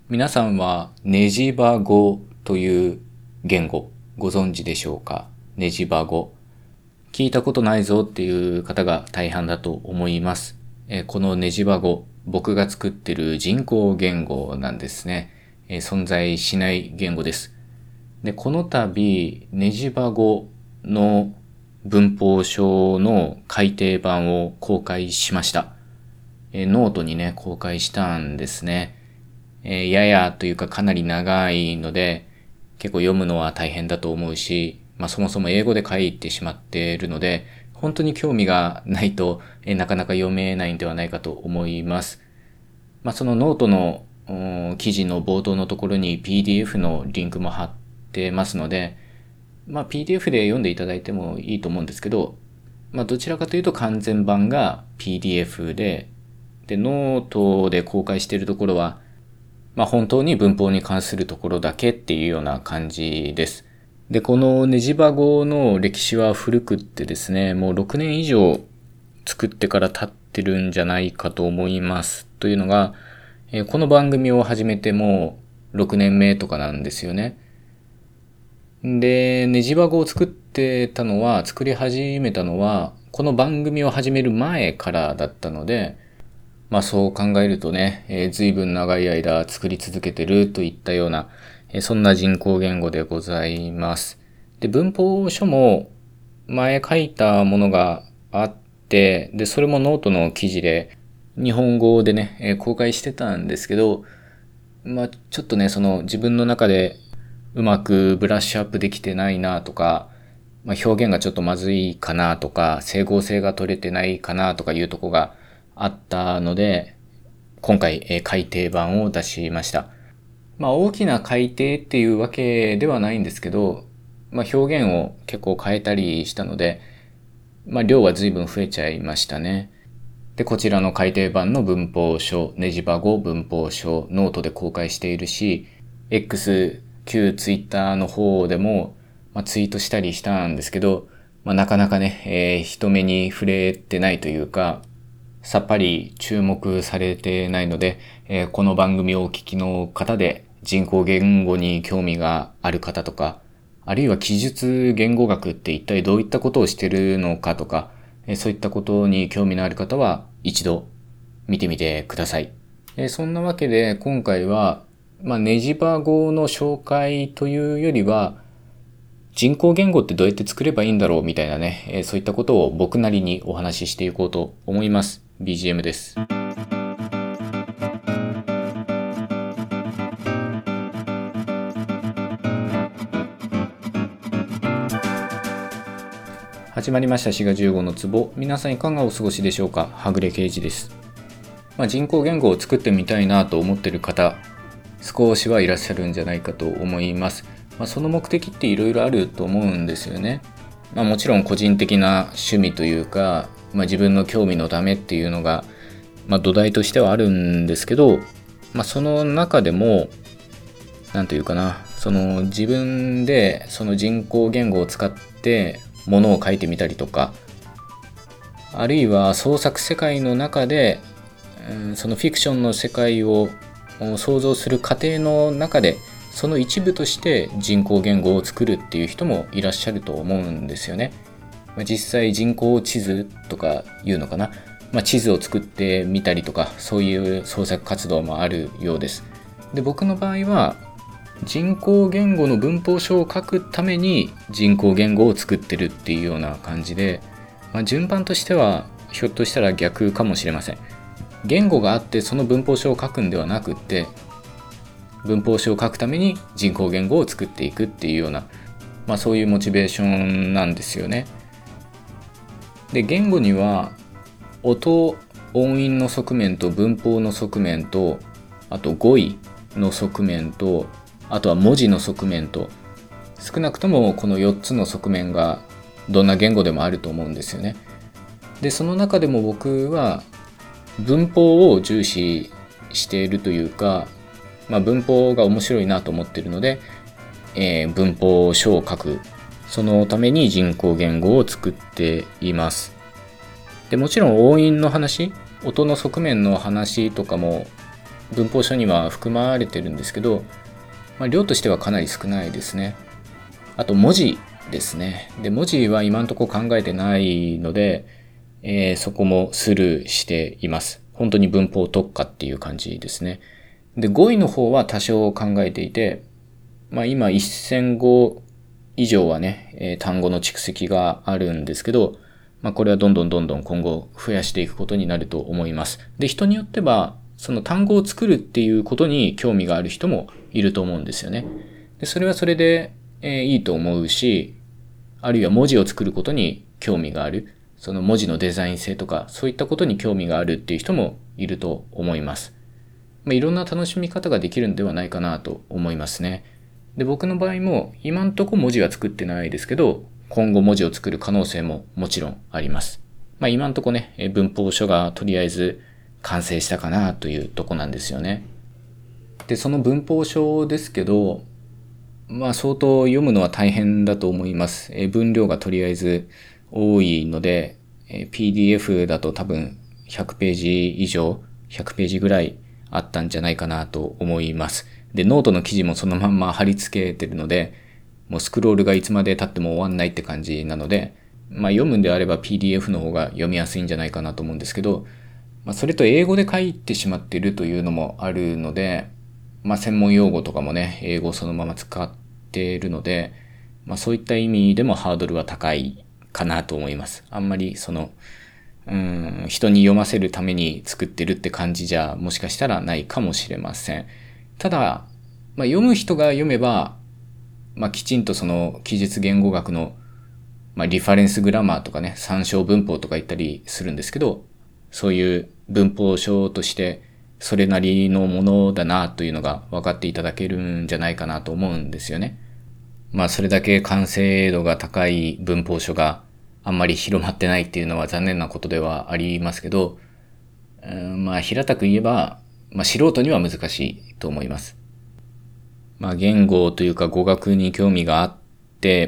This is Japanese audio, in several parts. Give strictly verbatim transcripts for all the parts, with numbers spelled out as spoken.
皆さんはネジバ語という言語ご存知でしょうか？ネジバ語。聞いたことないぞっていう方が大半だと思います。えーこのネジバ語、僕が作っている人工言語なんですね。えー存在しない言語です。で、この度、ネジバ語の文法書の改訂版を公開しました。えーノートにね、公開したんですね。えーややというかかなり長いので、結構読むのは大変だと思うし、まあそもそも英語で書いてしまっているので、本当に興味がないと、えーなかなか読めないんではないかと思います。まあそのノートのうん記事の冒頭のところに ピーディーエフ のリンクも貼ってますので、まあ ピーディーエフ で読んでいただいてもいいと思うんですけど、まあどちらかというと完全版が ピーディーエフ で、で、ノートで公開しているところは、まあ本当に文法に関するところだけっていうような感じです。で、このネジバ語の歴史は古くってですね、もうろくねん以上作ってから経ってるんじゃないかと思います。というのが、えーこの番組を始めてもうろくねんめとかなんですよね。で、ネジバ語を作ってたのは、作り始めたのは、この番組を始める前からだったので、まあそう考えるとね、えー、随分長い間作り続けてるといったような、えーそんな人工言語でございます。で、文法書も前書いたものがあって、で、それもノートの記事で日本語でね、えー公開してたんですけど、まあちょっとね、その自分の中でうまくブラッシュアップできてないなとか、まあ、表現がちょっとまずいかなとか、整合性が取れてないかなとかいうとこがあったので、今回、えー改訂版を出しました。まあ大きな改訂っていうわけではないんですけど、まあ表現を結構変えたりしたので、まあ量は随分増えちゃいましたね。で、こちらの改訂版の文法書、ネジバ語文法書、ノートで公開しているし、X、旧ツイッターの方でも、まあ、ツイートしたりしたんですけど、まあ、なかなかね、えー人目に触れてないというか、さっぱり注目されてないので、えーこの番組をお聞きの方で人工言語に興味がある方とか、あるいは記述言語学って一体どういったことをしてるのかとか、えーそういったことに興味のある方は一度見てみてください。えーそんなわけで今回は、まあ、ネジバ語の紹介というよりは、人工言語ってどうやって作ればいいんだろうみたいなね、えーそういったことを僕なりにお話ししていこうと思います。ビージーエム です。始まりましたしがじゅうごの壺。皆さんいかがお過ごしでしょうか？はぐれ刑事です。まあ、人工言語を作ってみたいなと思っている方、少しはいらっしゃるんじゃないかと思います。まあ、その目的っていろいろあると思うんですよね。まあ、もちろん個人的な趣味というか、まあ、自分の興味のためっていうのが、まあ、土台としてはあるんですけど、まあ、その中でもなんというかな、その自分でその人工言語を使ってものを書いてみたりとか、あるいは創作世界の中で、うん、そのフィクションの世界を想像する過程の中でその一部として人工言語を作るっていう人もいらっしゃると思うんですよね。実際人工地図とかいうのかな、まあ、地図を作ってみたりとか、そういう創作活動もあるようです。で、僕の場合は人工言語の文法書を書くために人工言語を作ってるっていうような感じで、まあ、順番としてはひょっとしたら逆かもしれません。言語があってその文法書を書くんではなくって、文法書を書くために人工言語を作っていくっていうような、まあそういうモチベーションなんですよね。で、言語には音、音韻の側面と文法の側面と、あと語彙の側面と、あとは文字の側面と、少なくともこのよっつの側面がどんな言語でもあると思うんですよね。で、その中でも僕は文法を重視しているというか、まあ、文法が面白いなと思っているので、えー、文法書を書く、そのために人工言語を作っています。で、もちろん音韻の話、音の側面の話とかも文法書には含まれてるんですけど、まあ、量としてはかなり少ないですね。あと文字ですね。で、文字は今のところ考えてないので、えー、そこもスルーしています。本当に文法特化っていう感じですね。で、語彙の方は多少考えていて、まあ今せん語以上はね、えー、単語の蓄積があるんですけど、まあこれはどんどんどんどん今後増やしていくことになると思います。で、人によっては、その単語を作るっていうことに興味がある人もいると思うんですよね。で、それはそれで、えー、いいと思うし、あるいは文字を作ることに興味がある。その文字のデザイン性とか、そういったことに興味があるっていう人もいると思います。まあ、いろんな楽しみ方ができるんではないかなと思いますね。で、僕の場合も今んとこ文字は作ってないですけど、今後文字を作る可能性ももちろんあります。まあ今んとこね、文法書がとりあえず完成したかなというとこなんですよね。で、その文法書ですけど、まあ相当読むのは大変だと思います。え分量がとりあえず多いので、え ピーディーエフ だと多分ひゃくページ以上、ひゃくページぐらいあったんじゃないかなと思います。で、ノートの記事もそのまんま貼り付けてるので、もうスクロールがいつまで経っても終わんないって感じなので、まあ読むんであれば ピーディーエフ の方が読みやすいんじゃないかなと思うんですけど、まあそれと英語で書いてしまっているというのもあるので、まあ専門用語とかもね、英語をそのまま使っているので、まあそういった意味でもハードルは高いかなと思います。あんまりその、うん、人に読ませるために作ってるって感じじゃもしかしたらないかもしれません。ただ、まあ、読む人が読めば、まあ、きちんとその記述言語学の、まあ、リファレンスグラマーとかね、参照文法とか言ったりするんですけど、そういう文法書としてそれなりのものだなというのが分かっていただけるんじゃないかなと思うんですよね。まあそれだけ完成度が高い文法書があんまり広まってないっていうのは残念なことではありますけど、うん、まあ平たく言えば、まあ素人には難しいと思います。まあ言語というか語学に興味があって、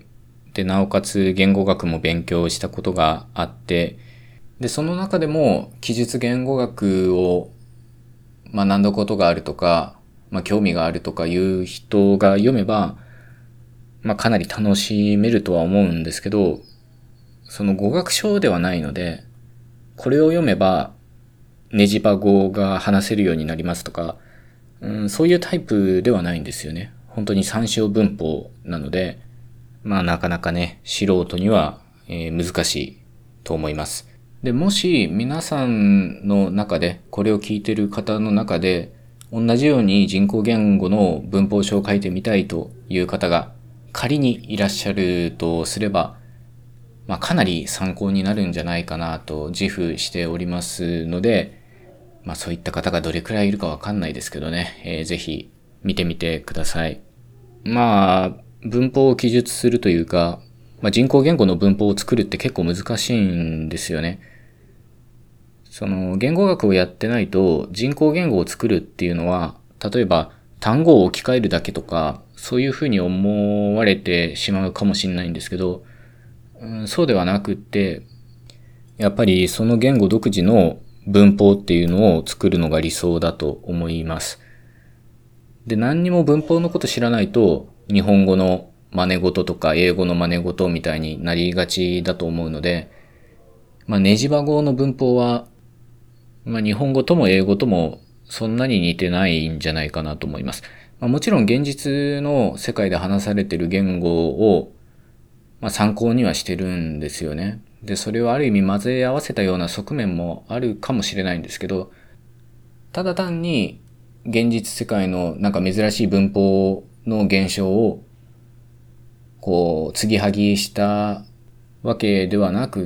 で、なおかつ言語学も勉強したことがあって、で、その中でも記述言語学を学んだことがあるとか、まあ興味があるとかいう人が読めば、まあかなり楽しめるとは思うんですけど、その語学書ではないので、これを読めばネジバ語が話せるようになりますとか、うん、そういうタイプではないんですよね。本当に参照文法なので、まあなかなかね、素人には、えー、難しいと思います。で、もし皆さんの中で、これを聞いている方の中で、同じように人工言語の文法書を書いてみたいという方が仮にいらっしゃるとすれば、まあかなり参考になるんじゃないかなと自負しておりますので、まあそういった方がどれくらいいるかわかんないですけどね、えー、ぜひ見てみてください。まあ文法を記述するというか、まあ、人工言語の文法を作るって結構難しいんですよね。その言語学をやってないと人工言語を作るっていうのは、例えば単語を置き換えるだけとか、そういうふうに思われてしまうかもしれないんですけど、うん、そうではなくって、やっぱりその言語独自の文法っていうのを作るのが理想だと思います。で、何にも文法のこと知らないと、日本語の真似事とか英語の真似事みたいになりがちだと思うので、まあ、ネジバ語の文法は、まあ、日本語とも英語ともそんなに似てないんじゃないかなと思います。まあ、もちろん現実の世界で話されている言語を、まあ、参考にはしてるんですよね。で、それをある意味混ぜ合わせたような側面もあるかもしれないんですけど、ただ単に現実世界のなんか珍しい文法の現象をこう継ぎはぎしたわけではなくって、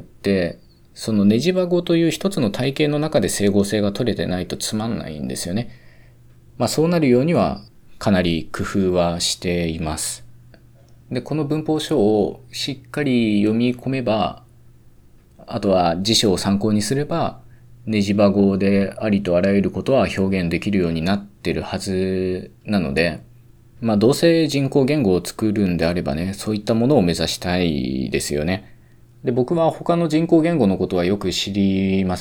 そのネジバ語という一つの体系の中で整合性が取れてないとつまんないんですよね。まあそうなるようにはかなり工夫はしています。で、この文法書をしっかり読み込めば、あとは辞書を参考にすれば、ネジバ語でありとあらゆることは表現できるようになってるはずなので、まあどうせ人工言語を作るんであればね、そういったものを目指したいですよね。で、僕は他の人工言語のことはよく知りません。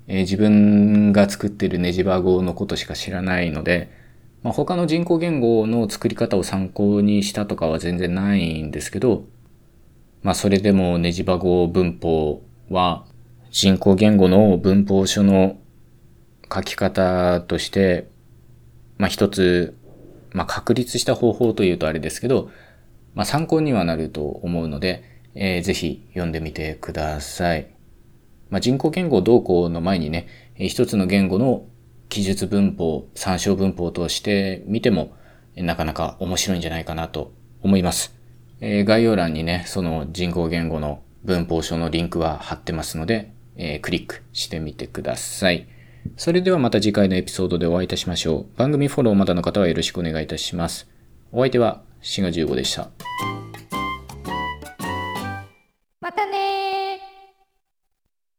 えー、自分が作っているネジバゴのことしか知らないので、まあ、他の人工言語の作り方を参考にしたとかは全然ないんですけど、まあそれでもネジバゴ文法は人工言語の文法書の書き方として、まあ一つ、まあ確立した方法というとあれですけど、まあ参考にはなると思うので、えー、ぜひ読んでみてください。まあ人工言語どうこうの前にね、一つの言語の記述文法、参照文法として見てもなかなか面白いんじゃないかなと思います。えー、概要欄にね、その人工言語の文法書のリンクは貼ってますので、えー、クリックしてみてください。それではまた次回のエピソードでお会いいたしましょう。番組フォローまだの方はよろしくお願いいたします。お相手はしがじゅうごでした。